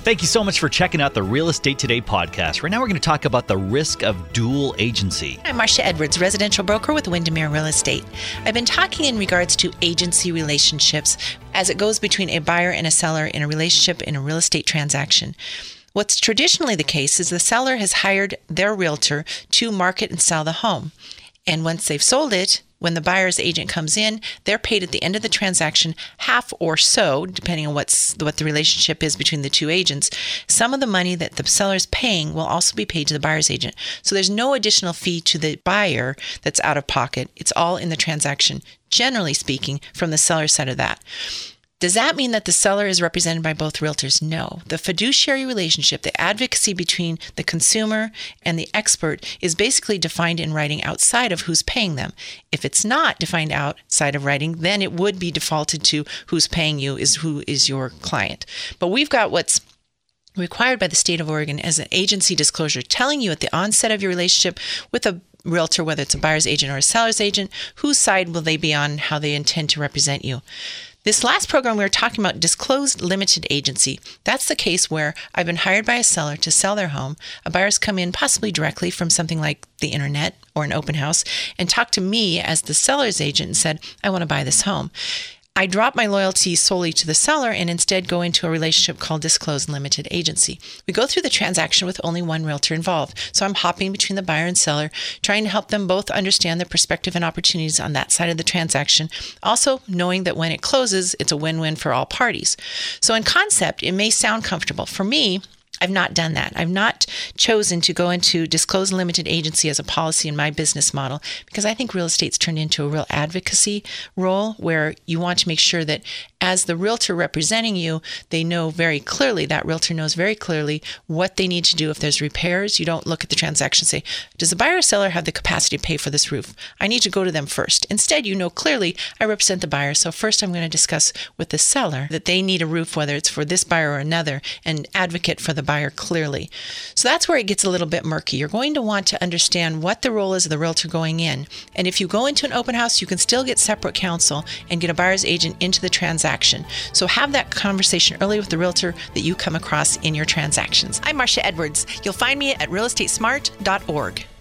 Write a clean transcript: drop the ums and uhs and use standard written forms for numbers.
Thank you so much for checking out the Real Estate Today podcast. Right now we're going to talk about the risk of dual agency. I'm Marcia Edwards, residential broker with Windermere Real Estate. I've been talking in regards to agency relationships as it goes between a buyer and a seller in a relationship in a real estate transaction. What's traditionally the case is the seller has hired their realtor to market and sell the home. And once they've sold it, when the buyer's agent comes in, they're paid at the end of the transaction half or so, depending on what the relationship is between the two agents. Some of the money that the seller's paying will also be paid to the buyer's agent. So there's no additional fee to the buyer that's out of pocket. It's all in the transaction, generally speaking, from the seller's side of that. Does that mean that the seller is represented by both realtors? No. The fiduciary relationship, the advocacy between the consumer and the expert is basically defined in writing outside of who's paying them. If it's not defined outside of writing, then it would be defaulted to who's paying you is who is your client. But we've got what's required by the state of Oregon as an agency disclosure, telling you at the onset of your relationship with a realtor, whether it's a buyer's agent or a seller's agent, whose side will they be on, how they intend to represent you. This last program, we were talking about disclosed limited agency. That's the case where I've been hired by a seller to sell their home. A buyer's come in possibly directly from something like the internet or an open house and talked to me as the seller's agent and said, I want to buy this home. I drop my loyalty solely to the seller and instead go into a relationship called disclosed limited agency. We go through the transaction with only one realtor involved. So I'm hopping between the buyer and seller, trying to help them both understand the perspective and opportunities on that side of the transaction. Also knowing that when it closes, it's a win-win for all parties. So in concept, it may sound comfortable. For me, I've not done that. I've not chosen to go into disclosed limited agency as a policy in my business model because I think real estate's turned into a real advocacy role where you want to make sure that as the realtor representing you, they know very clearly, that realtor knows very clearly what they need to do if there's repairs. You don't look at the transaction and say, does the buyer or seller have the capacity to pay for this roof? I need to go to them first. Instead, you know clearly I represent the buyer. So first I'm going to discuss with the seller that they need a roof, whether it's for this buyer or another, and advocate for the buyer clearly. So that's where it gets a little bit murky. You're going to want to understand what the role is of the realtor going in. And if you go into an open house, you can still get separate counsel and get a buyer's agent into the transaction. So have that conversation early with the realtor that you come across in your transactions. I'm Marcia Edwards. You'll find me at realestatesmart.org.